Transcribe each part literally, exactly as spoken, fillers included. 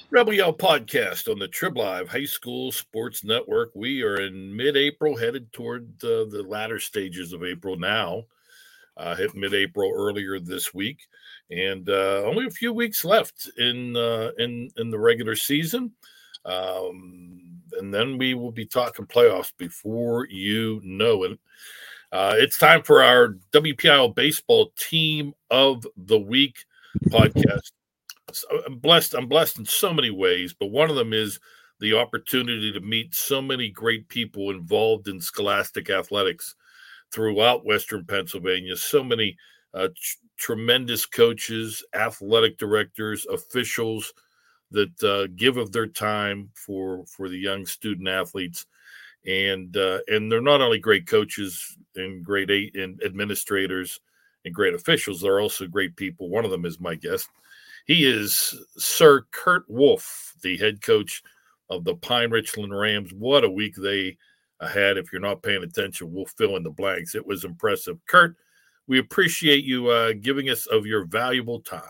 Rebel Yell podcast on the Trib Live High School Sports Network. We are in mid-April, headed toward uh, the latter stages of April now. Uh, hit mid-April earlier this week, and uh, only a few weeks left in uh, in in the regular season. Um, and then we will be talking playoffs before you know it. Uh, it's time for our W P I L Baseball Team of the Week podcast. So I'm blessed. I'm blessed in so many ways, but one of them is the opportunity to meet so many great people involved in scholastic athletics throughout Western Pennsylvania. So many uh, tr- tremendous coaches, athletic directors, officials that uh, give of their time for for the young student athletes, and uh, and they're not only great coaches and great a- and administrators and great officials; they're also great people. One of them is my guest. He is Sir Kurt Wolf, the head coach of the Pine Richland Rams. What a week they had. If you're not paying attention, we'll fill in the blanks. It was impressive. Kurt, we appreciate you uh, giving us of your valuable time.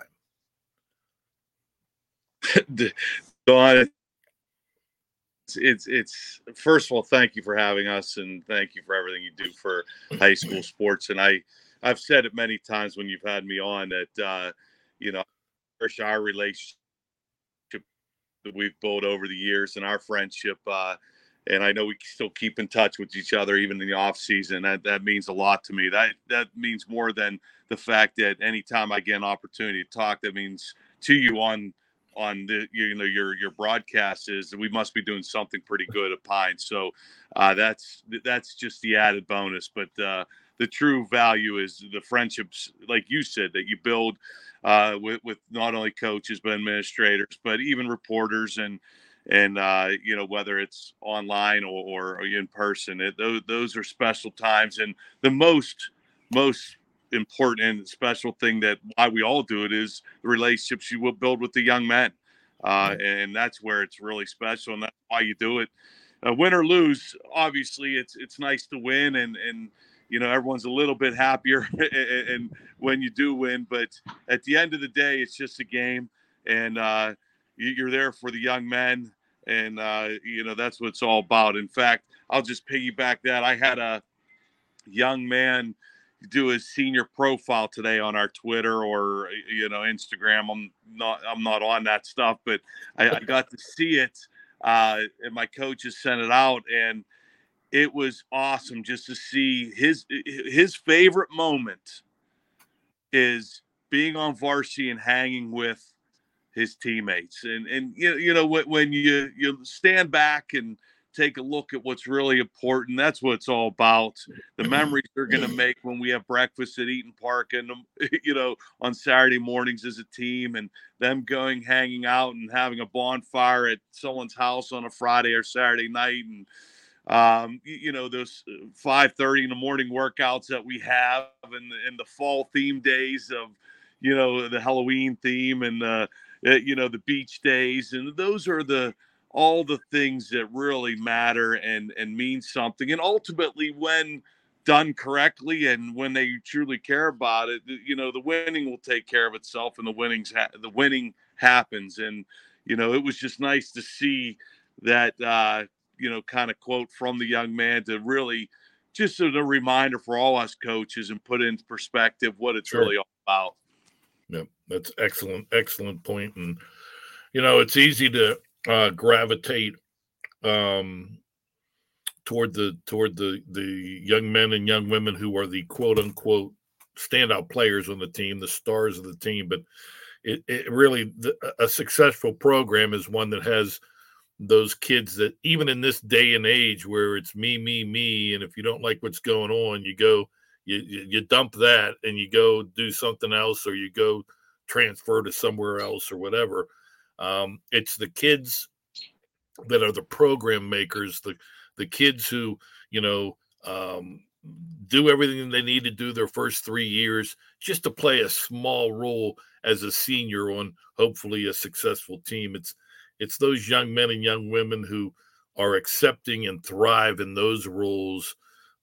Don, it's, it's it's first of all, thank you for having us, and thank you for everything you do for high school sports. And I, I've said it many times when you've had me on that, uh, you know, our relationship that we've built over the years and our friendship. Uh, and I know we still keep in touch with each other, even in the off season. That, that means a lot to me. That, that means more than the fact that anytime I get an opportunity to talk, that means to you on, on the, you know, your, your broadcast is that we must be doing something pretty good at Pine. So uh, that's, that's just the added bonus. But uh, the true value is the friendships, like you said, that you build uh, with, with not only coaches, but administrators, but even reporters and, and, uh, you know, whether it's online or, or in person, it, those, those are special times. And the most, most important and special thing that why we all do it is the relationships you will build with the young men. Uh, and that's where it's really special. And that's why you do it. Uh, win or lose, obviously it's, it's nice to win and, and, you know, everyone's a little bit happier and when you do win, but at the end of the day, it's just a game and uh, you're there for the young men. And, uh, you know, that's what it's all about. In fact, I'll just piggyback that. I had a young man do his senior profile today on our Twitter or, you know, Instagram. I'm not, I'm not on that stuff, but I, I got to see it uh, and my coaches sent it out and it was awesome just to see his his favorite moment is being on varsity and hanging with his teammates. And and you know, you know when, when you you stand back and take a look at what's really important, that's what it's all about. The memories they're going to make when we have breakfast at Eaton Park and you know on Saturday mornings as a team, and them going hanging out and having a bonfire at someone's house on a Friday or Saturday night, and um, you, you know, those five thirty in the morning workouts that we have in the, in the fall theme days of, you know, the Halloween theme and, uh, you know, the beach days. And those are the, all the things that really matter and, and mean something. And ultimately when done correctly and when they truly care about it, you know, the winning will take care of itself and the winnings, ha- the winning happens. And, you know, it was just nice to see that, uh, you know, kind of quote from the young man to really just as a reminder for all us coaches and put into perspective what it's Sure. really all about. Yeah, that's excellent, excellent point. And, you know, it's easy to uh, gravitate um, toward the toward the the young men and young women who are the quote unquote standout players on the team, the stars of the team. But it, it really the, a successful program is one that has those kids that even in this day and age where it's me, me, me, and if you don't like what's going on, you go, you you dump that and you go do something else or you go transfer to somewhere else or whatever. Um, it's the kids that are the program makers, the the kids who you know um, do everything they need to do their first three years just to play a small role as a senior on hopefully a successful team. It's it's those young men and young women who are accepting and thrive in those roles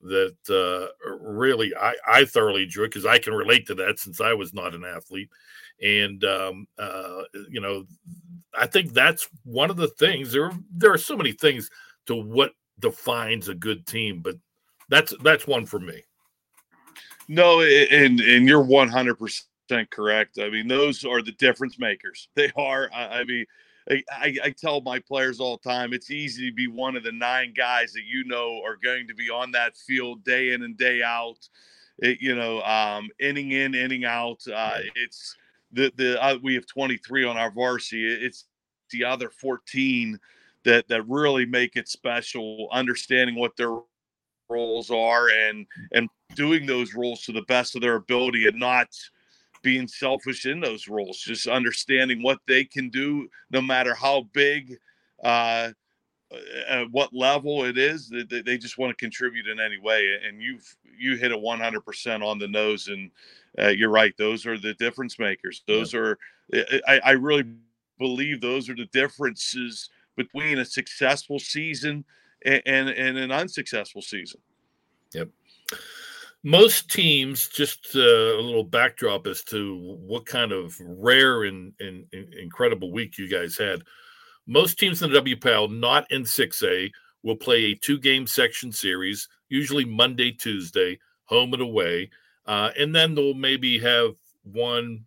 that uh, really I, I thoroughly enjoy, because I can relate to that since I was not an athlete. And, um, uh, you know, I think that's one of the things. There, there are so many things to what defines a good team, but that's that's one for me. No, and and you're one hundred percent correct. I mean, those are the difference makers. They are. I, I mean, I, I tell my players all the time, it's easy to be one of the nine guys that you know are going to be on that field day in and day out. It, you know, um, inning in, inning out. Uh, it's the the uh, we have twenty-three on our varsity. It's the other fourteen that that really make it special. Understanding what their roles are and and doing those roles to the best of their ability, and not being selfish in those roles, just understanding what they can do no matter how big, uh, at what level it is. They, they just want to contribute in any way. And you've you hit it one hundred percent on the nose. And uh, you're right, those are the difference makers. Those yeah. are I, I really believe those are the differences between a successful season and, and, and an unsuccessful season. Yep. Most teams, just uh, a little backdrop as to what kind of rare and, and, and incredible week you guys had. Most teams in the W P L, not in six A, will play a two-game section series, usually Monday, Tuesday, home and away. Uh, and then they'll maybe have one,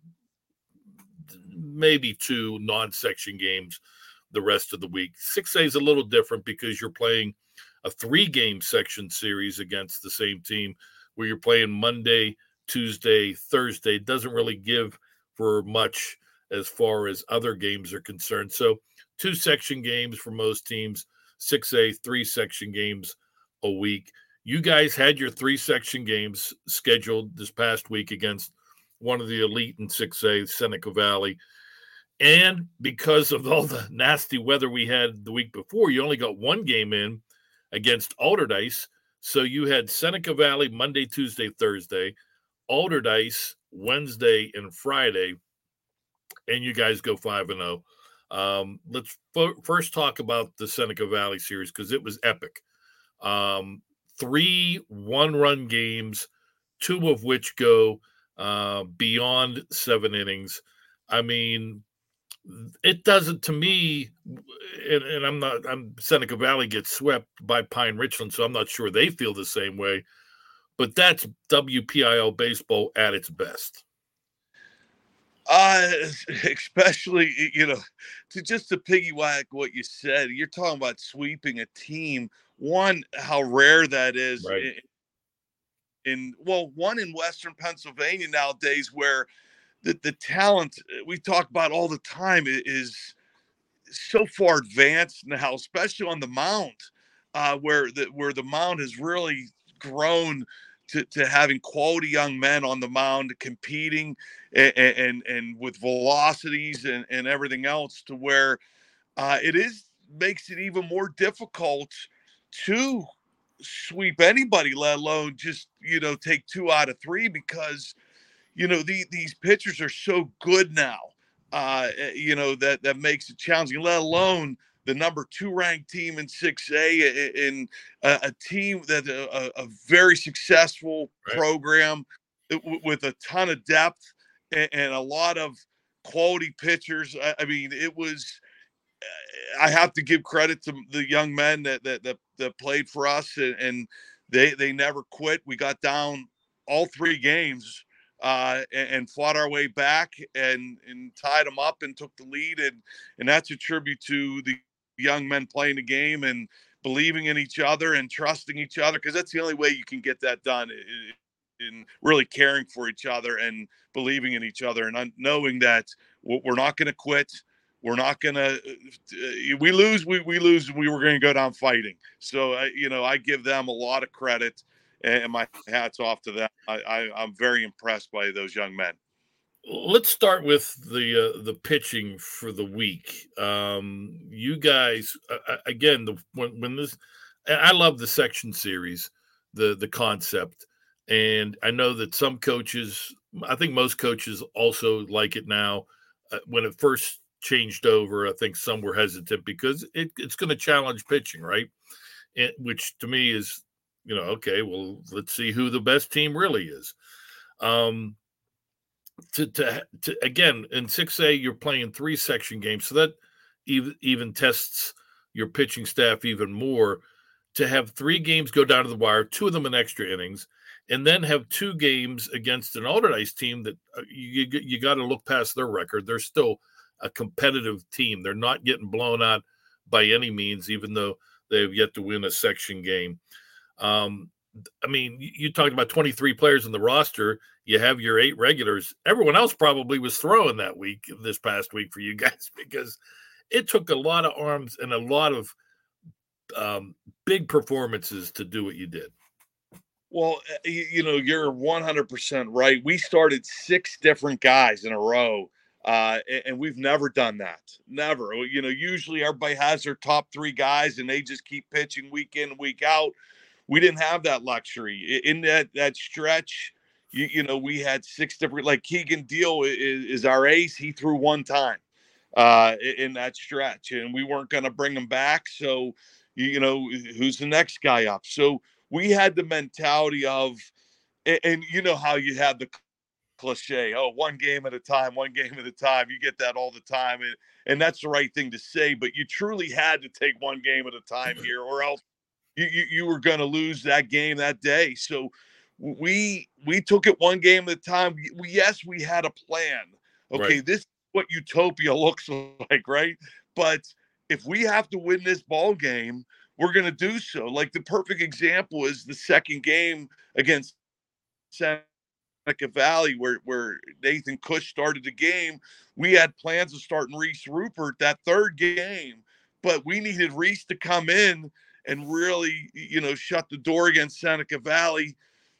maybe two non-section games the rest of the week. six A is a little different because you're playing a three-game section series against the same team, where you're playing Monday, Tuesday, Thursday. It doesn't really give for much as far as other games are concerned. So two section games for most teams, six A, three section games a week. You guys had your three section games scheduled this past week against one of the elite in six A, Seneca Valley. And because of all the nasty weather we had the week before, you only got one game in against Alderdice. So you had Seneca Valley Monday, Tuesday, Thursday, Alderdice Wednesday and Friday, and you guys go five and oh. Um, let's f- first talk about the Seneca Valley series, because it was epic. Um, three one-run games, two of which go uh, beyond seven innings. I mean, it doesn't, to me, and, and I'm not, I'm Seneca Valley gets swept by Pine Richland, so I'm not sure they feel the same way, but that's W P I L baseball at its best. Uh, especially, you know, to just to piggyback what you said, you're talking about sweeping a team. One, how rare that is. Right. In, in well, one in Western Pennsylvania nowadays, where the, the talent we talk about all the time is so far advanced now, especially on the mound, uh, where the where the mound has really grown to, to having quality young men on the mound competing and and, and with velocities and, and everything else, to where uh, it is makes it even more difficult to sweep anybody, let alone just, you know, take two out of three, because, you know, the, these pitchers are so good now, uh, you know, that, that makes it challenging, let alone the number two ranked team in six A, in a, a team that a, a very successful right. program with a ton of depth and, and a lot of quality pitchers. I, I mean, it was, I have to give credit to the young men that, that, that, that played for us, and, and they, they never quit. We got down all three games uh, and, and fought our way back and, and tied them up and took the lead. And, and that's a tribute to the young men playing the game and believing in each other and trusting each other, because that's the only way you can get that done, in really caring for each other and believing in each other and knowing that we're not going to quit. We're not going to uh, – we lose, we, we lose, we were going to go down fighting. So, uh, you know, I give them a lot of credit, and my hat's off to them. I, I, I'm very impressed by those young men. Let's start with the uh, the pitching for the week. Um, you guys, uh, again, the when, when this – I love the section series, the the concept. And I know that some coaches – I think most coaches also like it now. Uh, when it first – changed over, I think some were hesitant because it, it's going to challenge pitching, right? It, which to me is, you know, okay, well, let's see who the best team really is. Um, to, to, to again, in six A, you're playing three section games. So that even, even tests your pitching staff even more to have three games go down to the wire, two of them in extra innings, and then have two games against an Allderdice team that uh, you, you got to look past their record. They're still a competitive team. They're not getting blown out by any means, even though they have yet to win a section game. Um, I mean, you talked about twenty-three players in the roster. You have your eight regulars. Everyone else probably was throwing that week, this past week for you guys, because it took a lot of arms and a lot of um, big performances to do what you did. Well, you know, you're one hundred percent right. We started six different guys in a row, uh, and we've never done that. Never. You know, usually everybody has their top three guys, and they just keep pitching week in, week out. We didn't have that luxury. In that that stretch, you, you know, we had six different, like Keegan Deal is, is our ace. He threw one time uh, in that stretch, and we weren't going to bring him back. So, you, you know, who's the next guy up? So we had the mentality of, and, and you know how you have the cliche, oh, one game at a time, one game at a time. You get that all the time. And, and that's the right thing to say, but you truly had to take one game at a time here, or else you, you, you were going to lose that game that day. So we we took it one game at a time. We, yes, we had a plan. Okay, right. This is what utopia looks like, right? But if we have to win this ball game, we're going to do so. Like the perfect example is the second game against Seneca Valley, where, where Nathan Cush started the game. We had plans of starting Reese Rupert that third game, but we needed Reese to come in and really, you know, shut the door against Seneca Valley.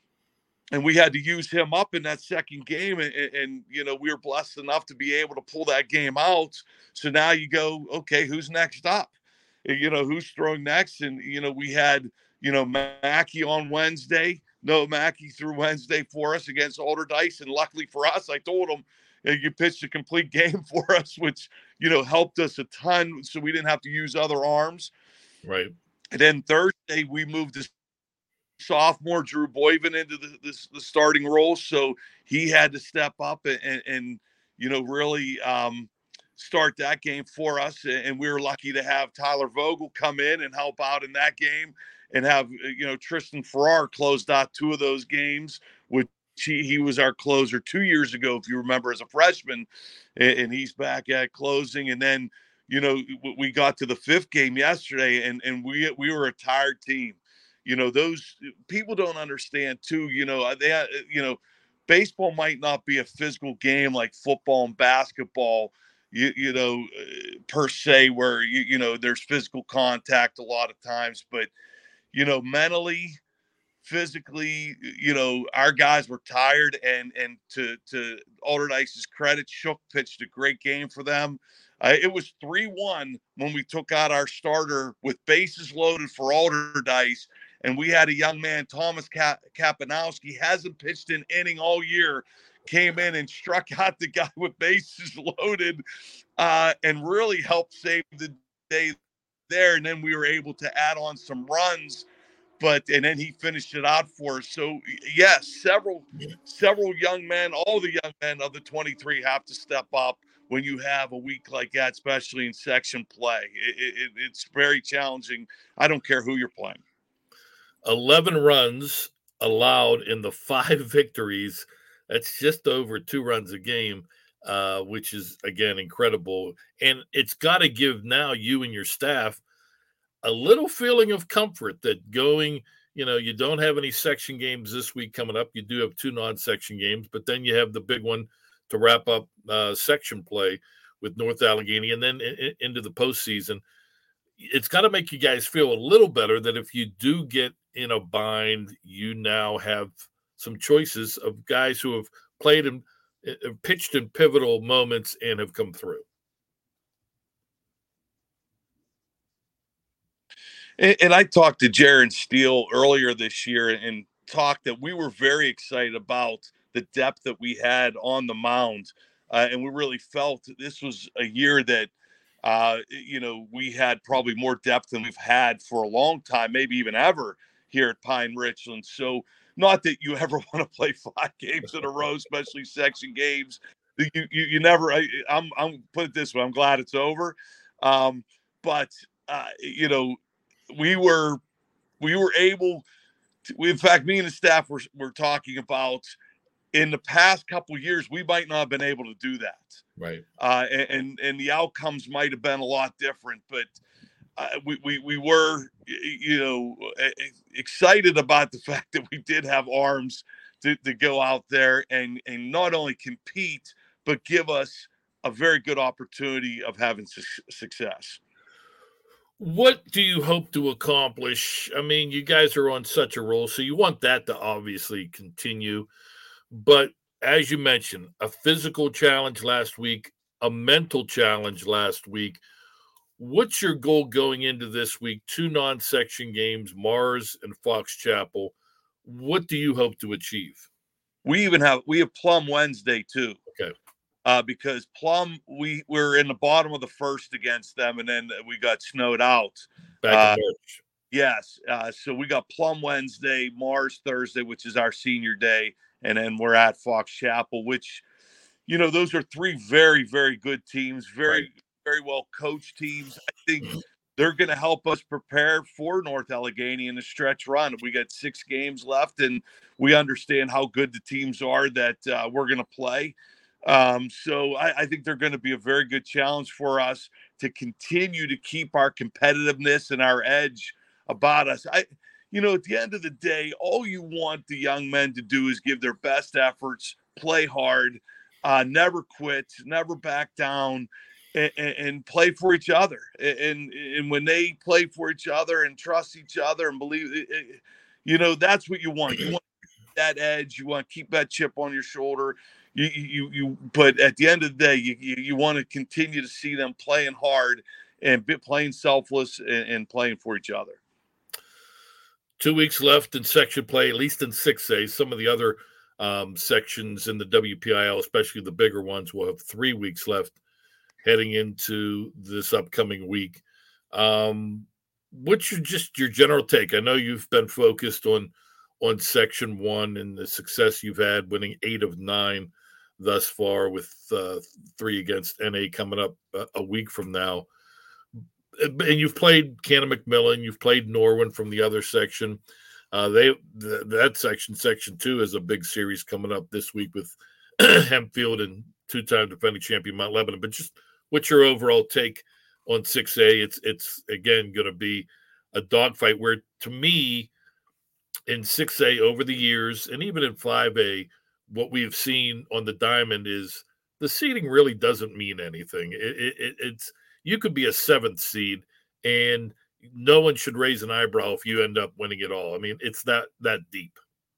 And we had to use him up in that second game. And, and, you know, we were blessed enough to be able to pull that game out. So now you go, okay, who's next up? You know, who's throwing next? And, you know, we had, you know, Mackey on Wednesday. No, Mackey threw Wednesday for us against Allderdice. And luckily for us, I told him, you pitched a complete game for us, which, you know, helped us a ton. So we didn't have to use other arms. Right. And then Thursday, we moved to sophomore Drew Boyven into the, the, the starting role. So he had to step up and, and, and you know, really um, start that game for us. And we were lucky to have Tyler Vogel come in and help out in that game, and have, you know, Tristan Farrar closed out two of those games, which he, he was our closer two years ago, if you remember, as a freshman, and, and he's back at closing. And then, you know, we got to the fifth game yesterday, and, and we, we were a tired team. You know, those people don't understand too, you know, they, you know, baseball might not be a physical game like football and basketball, you, you know, per se, where, you, you know, there's physical contact a lot of times, but, you know, mentally, physically, you know, our guys were tired, and, and to, to Allderdice's credit, Shook pitched a great game for them. Uh, it was three one when we took out our starter with bases loaded for Allderdice. And we had a young man, Thomas Ka- Kapanowski, hasn't pitched an inning all year, came in and struck out the guy with bases loaded, uh, and really helped save the day there. And then we were able to add on some runs, but and then he finished it out for us. So yes, several several young men, all the young men of the twenty-three have to step up when you have a week like that, especially in section play. It, it, it's very challenging. I don't care who you're playing. eleven runs allowed in the five victories. That's just over two runs a game, uh, which is, again, incredible. And it's got to give now you and your staff a little feeling of comfort that going, you know, you don't have any section games this week coming up. You do have two non-section games, but then you have the big one to wrap up uh, section play with North Allegheny, and then in, in, into the postseason. It's got to make you guys feel a little better that if you do get in a bind, you now have some choices of guys who have played and pitched in pivotal moments and have come through. And, and I talked to Jaron Steele earlier this year and talked that we were very excited about the depth that we had on the mound. Uh, and we really felt this was a year that, uh, you know, we had probably more depth than we've had for a long time, maybe even ever here at Pine Richland. So not that you ever want to play five games in a row, especially section games. You you, you never. I, I'm I'm put it this way. I'm glad it's over. Um, but uh, you know, we were we were able. To, we, in fact, me and the staff were were talking about in the past couple of years we might not have been able to do that. Right. Uh, and and the outcomes might have been a lot different, but. Uh, we, we we were, you know, excited about the fact that we did have arms to, to go out there and, and not only compete, but give us a very good opportunity of having su- success. What do you hope to accomplish? I mean, you guys are on such a roll, so you want that to obviously continue. But as you mentioned, a physical challenge last week, a mental challenge last week. What's your goal going into this week? Two non-section games, Mars and Fox Chapel. What do you hope to achieve? We even have we have Plum Wednesday too. Okay. Uh, because Plum, we were in the bottom of the first against them, and then we got snowed out. Back uh, in March. Yes. Uh, so we got Plum Wednesday, Mars Thursday, which is our senior day, and then we're at Fox Chapel, which, you know, those are three very, very good teams. Very. Right. Very well coached teams. I think they're going to help us prepare for North Allegheny in the stretch run. We got six games left, and we understand how good the teams are that uh, we're going to play. Um, so I, I think they're going to be a very good challenge for us to continue to keep our competitiveness and our edge about us. I, you know, at the end of the day, all you want the young men to do is give their best efforts, play hard, uh, never quit, never back down. And, and play for each other. And, and when they play for each other and trust each other and believe, you know, that's what you want. You want that edge. You want to keep that chip on your shoulder. You, you, you, but at the end of the day, you, you, you want to continue to see them playing hard and playing selfless and, and playing for each other. Two weeks left in section play, at least in six A. Some of the other um, sections in the W P I L, especially the bigger ones, will have three weeks left heading into this upcoming week. Um, what's your, just your general take? I know you've been focused on on section one and the success you've had, winning eight of nine thus far, with uh, three against N A coming up a, a week from now. And you've played Cannon McMillan, you've played Norwin from the other section. Uh, they th- that section, section two, is a big series coming up this week with Hempfield and two-time defending champion Mount Lebanon. But just what's your overall take on six A? It's it's again going to be a dogfight where, to me, in six A over the years, and even in five A, what we've seen on the diamond is the seeding really doesn't mean anything. It, it, it's you could be a seventh seed, and no one should raise an eyebrow if you end up winning it all. I mean, it's that that deep.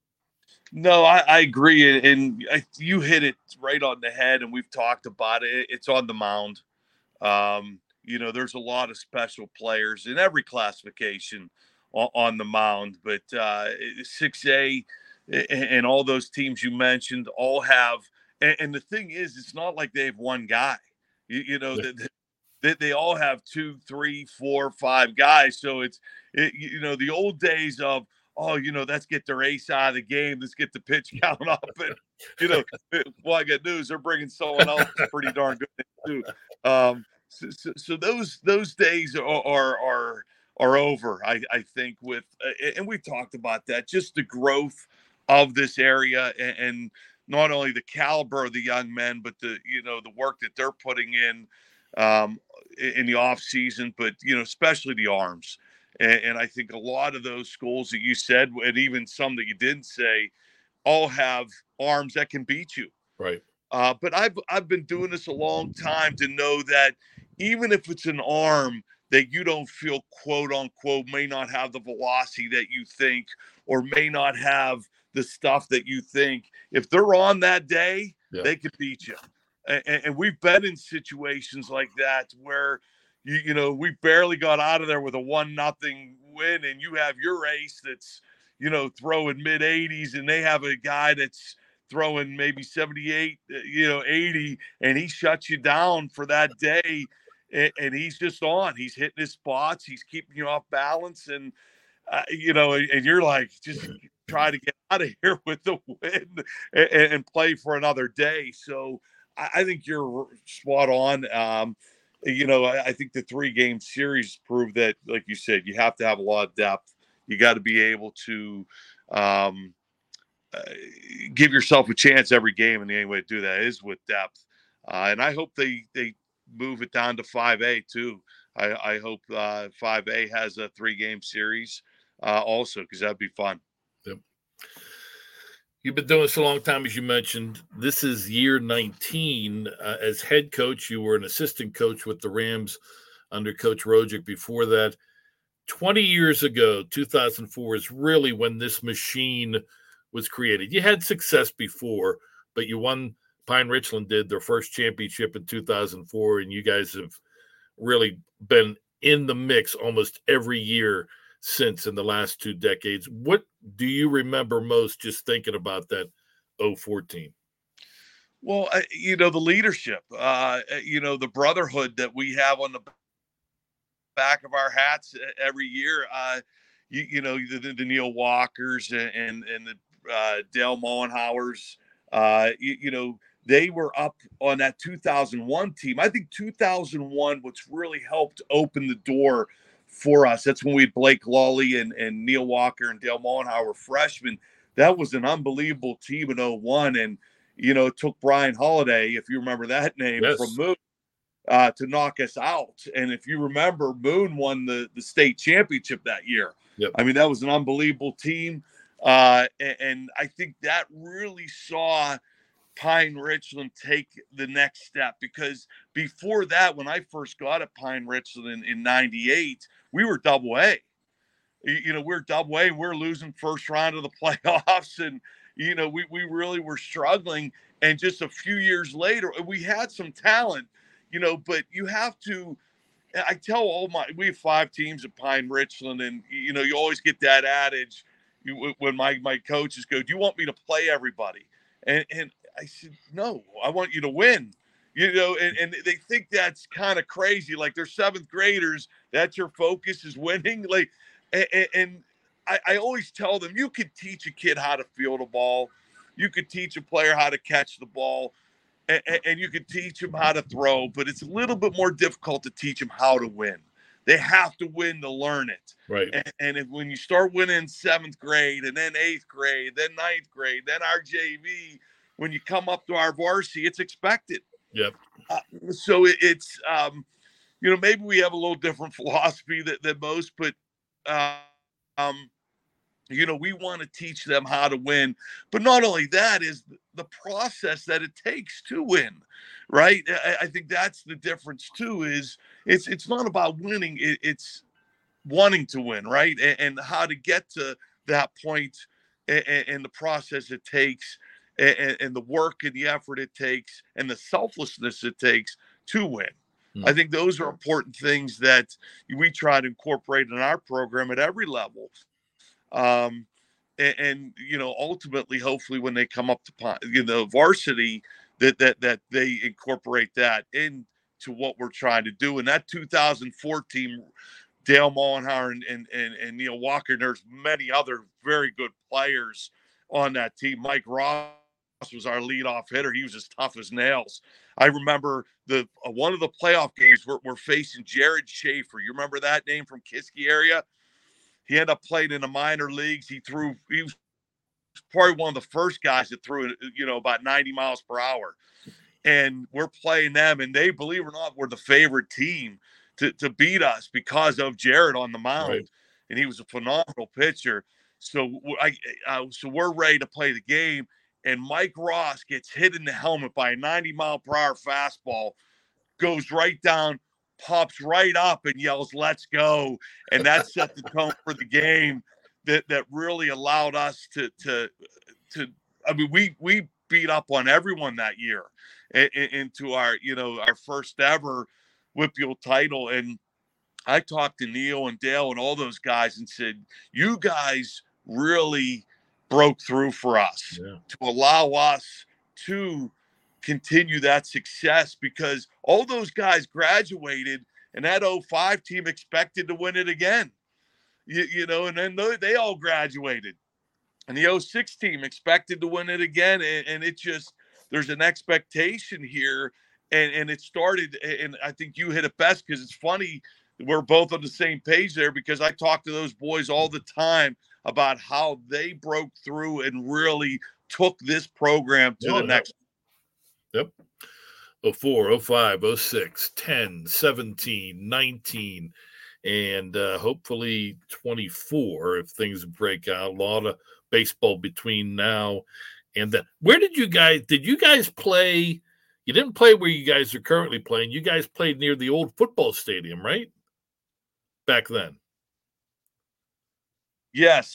No, I, I agree, and I, you hit it right on the head, and we've talked about it. It's on the mound. Um, you know, there's a lot of special players in every classification on, on the mound, but uh, six A and all those teams you mentioned all have, and, and the thing is, it's not like they have one guy. You, you know, yeah. they, they all have two, three, four, five guys. So it's, it, you know, the old days of, oh, you know, let's get their ace out of the game. Let's get the pitch count up. And, you know, well, I got news. They're bringing someone else pretty darn good too. Um, so, so, so those those days are are are, are over, I, I think, with uh, – and we talked about that, just the growth of this area and, and not only the caliber of the young men, but the, you know, the work that they're putting in um, in the off season, but, you know, especially the arms. And, and I think a lot of those schools that you said, and even some that you didn't say, all have arms that can beat you. Right. Uh, but I've I've been doing this a long time to know that even if it's an arm that you don't feel, quote unquote, may not have the velocity that you think, or may not have the stuff that you think, if they're on that day, yeah. they could beat you. And, and we've been in situations like that where, you, you know, we barely got out of there with a one nothing win, and you have your ace that's, you know, throwing mid eighties, and they have a guy that's throwing maybe seventy-eight, you know, eighty, and he shuts you down for that day. And, and he's just on. He's hitting his spots. He's keeping you off balance. And uh, you know, and, and you're like, just try to get out of here with the win and, and play for another day. So I, I think you're spot on. Um, you know, I, I think the three game series proved that, like you said, you have to have a lot of depth. You got to be able to um, uh, give yourself a chance every game, and the only way to do that is with depth. Uh, and I hope they they move it down to five A too. I, I hope uh, five A has a three game series uh, also, because that'd be fun. Yep. You've been doing this a long time, as you mentioned. This is year nineteen. Uh, as head coach, you were an assistant coach with the Rams under Coach Rojic before that. twenty years ago, two thousand four is really when this machine was created. You had success before, but you won. Pine Richland did their first championship in two thousand four, and you guys have really been in the mix almost every year since in the last two decades. What do you remember most just thinking about that oh four team? Well, I, you know, the leadership, uh, you know, the brotherhood that we have on the back of our hats every year. Uh, you, you know, the, the Neil Walkers and, and, and the uh, Dale Mohenhauers, uh, you, you know, they were up on that two thousand one team. I think two thousand one, what's really helped open the door for us, that's when we had Blake Lawley and, and Neil Walker and Dale Mohenhauer freshmen. That was an unbelievable team in oh one. And, you know, it took Brian Holiday, if you remember that name, yes. from Moon uh, to knock us out. And if you remember, Moon won the, the state championship that year. Yep. I mean, that was an unbelievable team. Uh, and, and I think that really saw Pine Richland take the next step, because before that, when I first got at Pine Richland in, in ninety-eight, we were double A. You know, we're double A. We're losing first round of the playoffs. And, you know, we, we really were struggling. And just a few years later, we had some talent, you know, but you have to, I tell all my, we have five teams at Pine Richland, and, you know, you always get that adage you, when my, my coaches go, do you want me to play everybody? And, and I said, no, I want you to win, you know, and, and they think that's kind of crazy. Like, they're seventh graders. That's your focus, is winning. Like, and, and I, I always tell them, you could teach a kid how to field a ball. You could teach a player how to catch the ball, and, and you could teach them how to throw, but it's a little bit more difficult to teach them how to win. They have to win to learn it. Right. And, and if, when you start winning seventh grade and then eighth grade, then ninth grade, then our J V, when you come up to our varsity, it's expected. Yep. Uh, so it, it's, um, you know, maybe we have a little different philosophy than, than most, but, uh, um, you know, we want to teach them how to win. But not only that, is the process that it takes to win, right? I, I think that's the difference too, is it's it's not about winning. It, it's wanting to win, right? And, and how to get to that point, and, and the process it takes, and, and the work and the effort it takes, and the selflessness it takes to win. Hmm. I think those are important things that we try to incorporate in our program at every level. Um, and, and, you know, ultimately, hopefully when they come up to, you know, varsity, that, that, that they incorporate that into what we're trying to do. And that two thousand four team, Dale Mohenhauer and, and, and, and Neil Walker, and there's many other very good players on that team. Mike Ross was our leadoff hitter. He was as tough as nails. I remember the, uh, one of the playoff games we're, we're facing Jared Schaefer. You remember that name from Kiski area? He ended up playing in the minor leagues. He threw, he was probably one of the first guys that threw, you know, about ninety miles per hour. And we're playing them, and they, believe it or not, were the favorite team to, to beat us because of Jared on the mound. Right. And he was a phenomenal pitcher. So I, uh, so we're ready to play the game. And Mike Ross gets hit in the helmet by a ninety mile per hour fastball, goes right down, pops right up and yells, "Let's go." And that set the tone for the game that, that really allowed us to, to, to, I mean, we, we beat up on everyone that year into our, you know, our first ever Whippeal title. And I talked to Neil and Dale and all those guys and said, you guys really broke through for us, yeah, to allow us to continue that success, because all those guys graduated and that oh five team expected to win it again. you, you know, and then they all graduated. And the oh six team expected to win it again. And, and it just, there's an expectation here. And, and it started, and I think you hit it best because it's funny. We're both on the same page there because I talk to those boys all the time about how they broke through and really took this program to oh, the next. Yep. oh four, oh five, oh six, ten, seventeen, nineteen, and uh, hopefully twenty-four if things break out. A lot of baseball between now and then. Where did you guys, did you guys play? You didn't play where you guys are currently playing. You guys played near the old football stadium, right? Back then. Yes.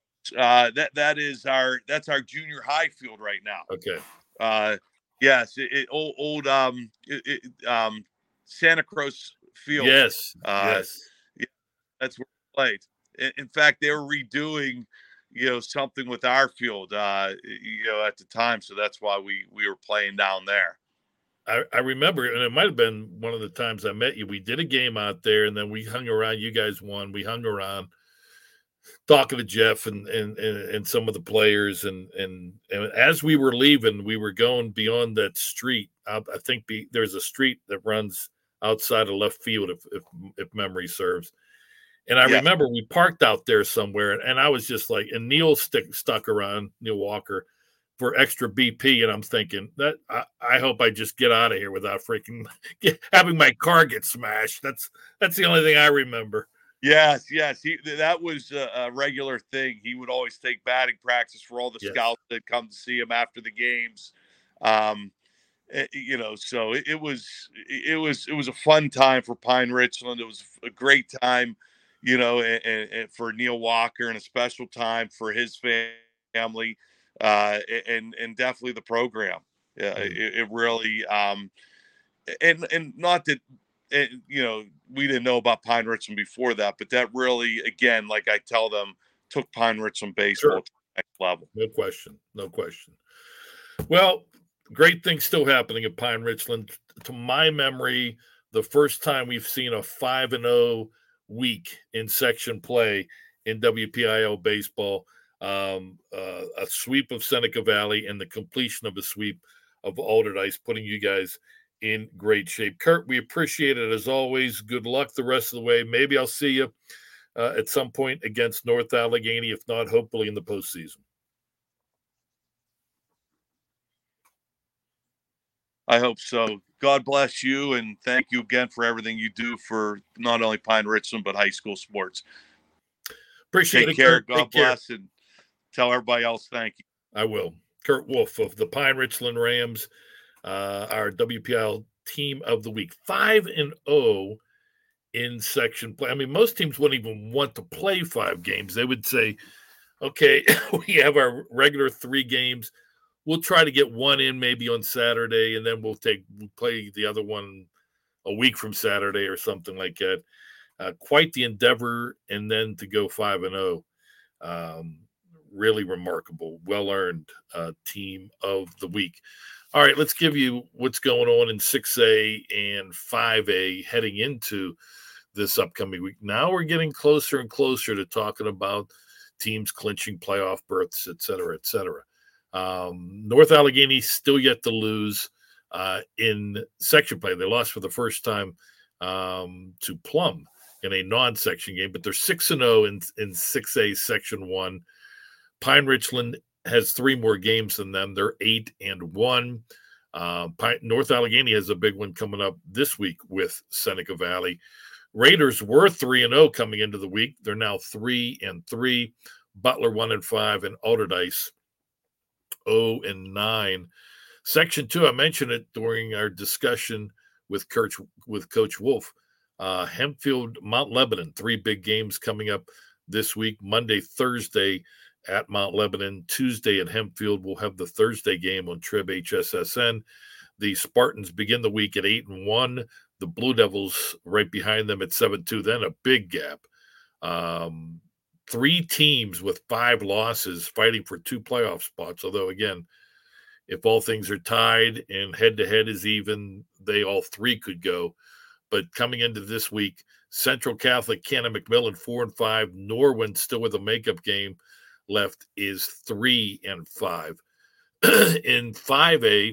Uh, that, that is our, that's our junior high field right now. Okay. Uh, yes. It, it old, old, um, it, it, um, Santa Cruz Field. Yes. Uh, yes. Yeah, that's where we played. In, in fact, they were redoing, you know, something with our field, uh, you know, at the time. So that's why we, we were playing down there. I, I remember, and it might have been one of the times I met you. We did a game out there, and then we hung around. You guys won. We hung around, talking to Jeff and and and, and some of the players. And, and and as we were leaving, we were going beyond that street. I, I think be, there's a street that runs outside of left field, if if, if memory serves. And I yeah. remember we parked out there somewhere, and, and I was just like, and Neil stick, stuck around, Neil Walker, for extra B P, and I'm thinking that I, I hope I just get out of here without freaking get, having my car get smashed. That's that's the only thing I remember. Yes, yes, he, that was a, a regular thing. He would always take batting practice for all the yes. scouts that come to see him after the games. Um, it, you know, so it, it was it was it was a fun time for Pine Richland. It was a great time, you know, and, and, and for Neil Walker, and a special time for his family. Uh, and and definitely the program. Yeah, mm. it, it really um, and and not that it, you know, we didn't know about Pine Richland before that, but that really, again, like I tell them, took Pine Richland baseball sure. to the next level. No question, no question. Well, great things still happening at Pine Richland. To my memory, the first time we've seen a five and zero week in section play in W P I L baseball. Um, uh, a sweep of Seneca Valley and the completion of a sweep of Allderdice, putting you guys in great shape. Kurt, we appreciate it as always. Good luck the rest of the way. Maybe I'll see you uh, at some point against North Allegheny. If not, hopefully in the postseason. I hope so. God bless you, and thank you again for everything you do for not only Pine Richland, but high school sports. Appreciate Take it, care. Kurt. God Take bless, care. And tell everybody else thank you. I will. Kurt Wolf of the Pine Richland Rams, uh, our W P I L team of the week. five and oh in section play. I mean, most teams wouldn't even want to play five games. They would say, okay, we have our regular three games. We'll try to get one in maybe on Saturday, and then we'll take we'll play the other one a week from Saturday or something like that. Uh, quite the endeavor, and then to go five and oh. Um, really remarkable, well-earned uh, team of the week. All right, let's give you what's going on in six A and five A heading into this upcoming week. Now we're getting closer and closer to talking about teams clinching playoff berths, et cetera, et cetera. Um, North Allegheny still yet to lose uh, in section play. They lost for the first time um, to Plum in a non-section game, but they're six and oh in, in six A Section one. Pine Richland has three more games than them. They're eight and one. Uh, Pine, North Allegheny has a big one coming up this week with Seneca Valley. Raiders were three and oh coming into the week. They're now three and three. Butler one and five, and Allderdice oh and nine. Section two, I mentioned it during our discussion with Coach with Coach Wolf. Uh, Hempfield, Mount Lebanon, three big games coming up this week. Monday, Thursday at Mount Lebanon. Tuesday at Hempfield. We'll have the Thursday game on Trib H S S N. The Spartans begin the week at eight and one. The Blue Devils right behind them at seven two. Then a big gap. Um, three teams with five losses fighting for two playoff spots. Although, again, if all things are tied and head-to-head is even, they all three could go. But coming into this week, Central Catholic, Cannon McMillan, four and five. Norwin, still with a makeup game left, is three and five. In five A,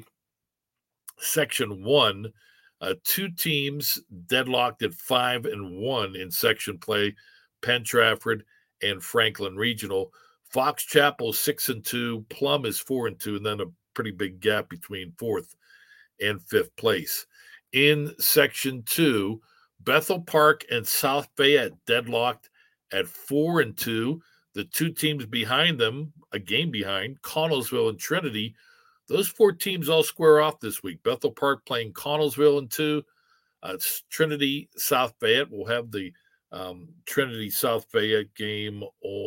Section one, uh, two teams deadlocked at five and one in section play, Penn Trafford and Franklin Regional. Fox Chapel six and two, Plum is four and two, and then a pretty big gap between fourth and fifth place. In Section two, Bethel Park and South Fayette deadlocked at four and two. The two teams behind them, a game behind, Connellsville and Trinity. Those four teams all square off this week. Bethel Park playing Connellsville in two. Uh, Trinity South Fayette will have the um, Trinity South Fayette game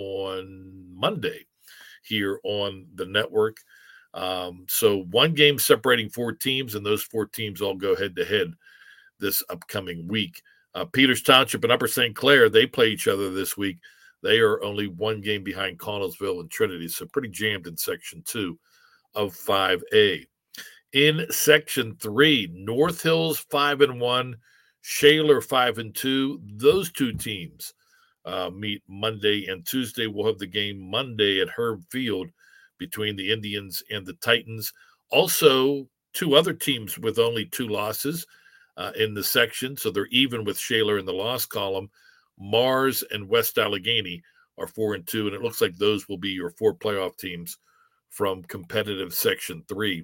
on Monday here on the network. Um, so one game separating four teams, and those four teams all go head-to-head this upcoming week. Uh, Peters Township and Upper Saint Clair, they play each other this week. They are only one game behind Connellsville and Trinity, so pretty jammed in Section two of five A. In Section three, North Hills five and one, Shaler five and two. Those two teams uh, meet Monday and Tuesday. We'll have the game Monday at Herb Field between the Indians and the Titans. Also, two other teams with only two losses uh, in the section, so they're even with Shaler in the loss column. Mars and West Allegheny are four and two, and it looks like those will be your four playoff teams from competitive Section three.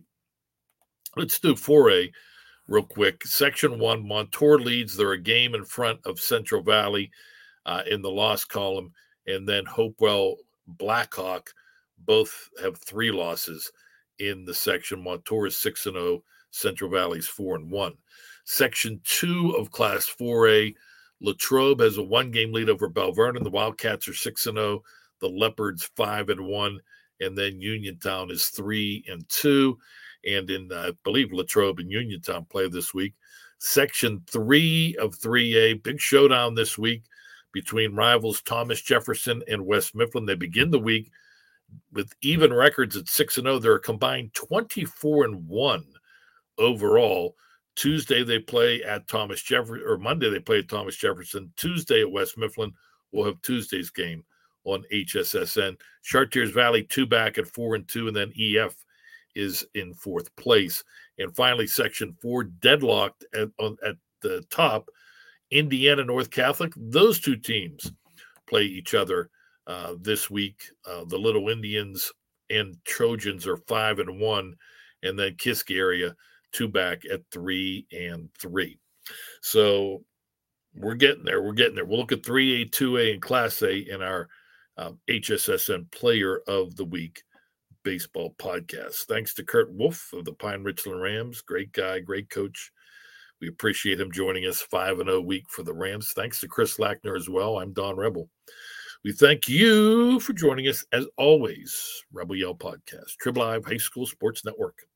Let's do four A real quick. Section one, Montour leads. They're a game in front of Central Valley uh, in the loss column, and then Hopewell Blackhawk both have three losses in the section. Montour is six and oh, Central Valley's four and one. Section two of Class four A, Latrobe has a one-game lead over Bell Vernon. The Wildcats are six and oh, the Leopards five and one, and then Uniontown is three and two. And in, uh, I believe, Latrobe and Uniontown play this week. Section three of three A, big showdown this week between rivals Thomas Jefferson and West Mifflin. They begin the week with even records at six and oh. They're a combined twenty-four and one overall. Tuesday they play at Thomas Jefferson, or Monday they play at Thomas Jefferson. Tuesday at West Mifflin. We'll have Tuesday's game on H S S N. Chartiers Valley two back at four and two, and then E F is in fourth place. And finally, Section four, deadlocked at, on, at the top, Indiana North Catholic. Those two teams play each other uh, this week. Uh, the Little Indians and Trojans are five and one, and then Kiski area two back at three and three. So we're getting there. We're getting there. We'll look at three A, two A, and Class A in our um, H S S N Player of the Week baseball podcast. Thanks to Kurt Wolf of the Pine Richland Rams. Great guy, great coach. We appreciate him joining us five and oh week for the Rams. Thanks to Chris Lackner as well. I'm Don Rebel. We thank you for joining us as always. Rebel Yell Podcast, Trib Live High School Sports Network.